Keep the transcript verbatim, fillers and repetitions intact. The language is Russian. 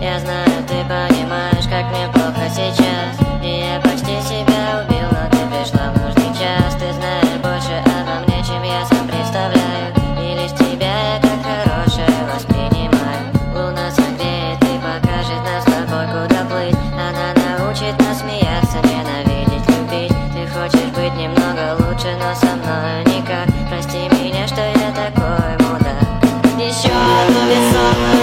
Я знаю, ты понимаешь, как мне плохо сейчас, и я почти себя убил, но ты пришла в нужный час. Ты знаешь больше обо мне, чем я сам представляю, и лишь тебя я как хорошее воспринимаю. Луна согреет и покажет нам с тобой, куда плыть. Она научит нас смеяться, ненавидеть, любить. Ты хочешь быть немного лучше, но со мной никак. Прости меня, что я такой мудак. Еще одну бессонную